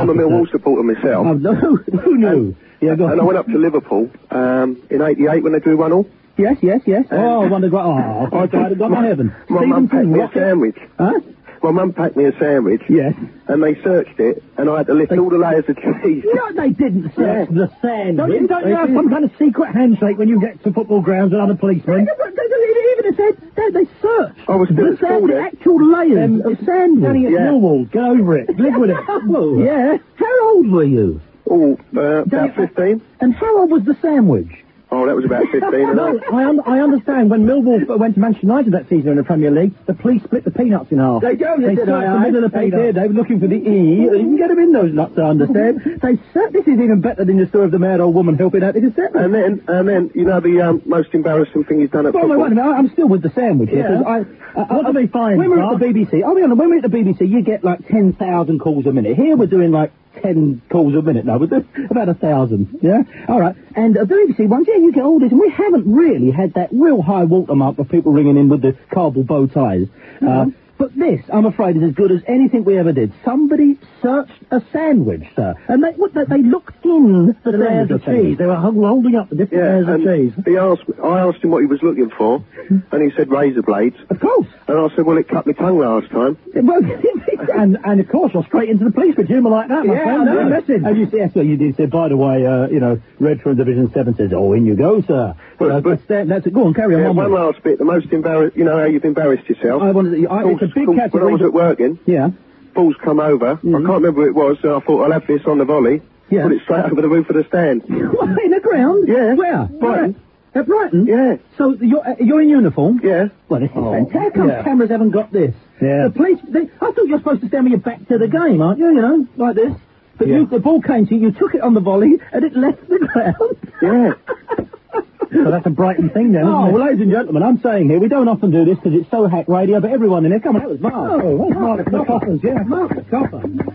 I'm a Millwall supporter myself. Oh, no, who knew? Yeah, go on. And I went up to Liverpool in '88 when they drew 1-1. Yes. Oh, I wondered what... Oh, I died and got to heaven. My mum packed me a sandwich. Huh? My mum packed me a sandwich. Yes. And they searched it, and I had to lift all the layers of cheese. No, they didn't search the sandwich. Don't you have some kind of secret handshake when you get to football grounds with other policemen? Even if they searched. I was still at school the then. actual layers of sandwich. Danny, it's Millwall. Get over it. Live with it. Yeah. How old were you? Oh, about 15. And how old was the sandwich? Oh, that was about 15. No, I understand. When Millwall went to Manchester United that season in the Premier League, the police split the peanuts in half. They searched the middle of the peanuts. They did. They were looking for the E. You can get them in those nuts, I understand. This is even better than the story of the mad old woman helping out the Giuseppe. And then, you know, the most embarrassing thing you've done at football? Wait a minute, I'm still with the sandwich here. What do they find? When we're at the BBC, I'll be honest, when we're at the BBC, you get like 10,000 calls a minute. Here we're doing like 10 calls a minute now. We're doing about 1,000, yeah? All right. And the BBC ones, you get all this, and we haven't really had that real high watermark of people ringing in with the cardboard bow ties. But this, I'm afraid, is as good as anything we ever did. Somebody searched a sandwich, sir. And they looked in the layers of cheese. They were holding up the different layers of cheese. I asked him what he was looking for, and he said razor blades. Of course. And I said, well, it cut my tongue last time. and of course, you're straight into the police with humour like that, my friend. No message. And you said, by the way, Red from Division 7 says, oh, in you go, sir. That's it. Go on, carry on. One last bit. The most embarrassed, you know how you've embarrassed yourself? It's a big category. When I was at working, balls come over. I can't remember who it was, so I thought I'll have this on the volley. Yeah. Put it straight over the roof of the stand. What, in the ground? Yeah. Where? Brighton. At Brighton? Yeah. So you're in uniform? Yeah. Well, this is fantastic. How come cameras haven't got this? Yeah. The police, I thought you were supposed to stand with your back to the game, aren't you? You know, like this. But the ball came to you, you took it on the volley, and it left the ground. Yeah. So that's a Brighton thing then, isn't it? Well, ladies and gentlemen, I'm saying here, we don't often do this because it's so hack radio, but everyone in here, come on, that was Mark. Oh, that's Mark the Coffins, yeah. Mark the Coffin.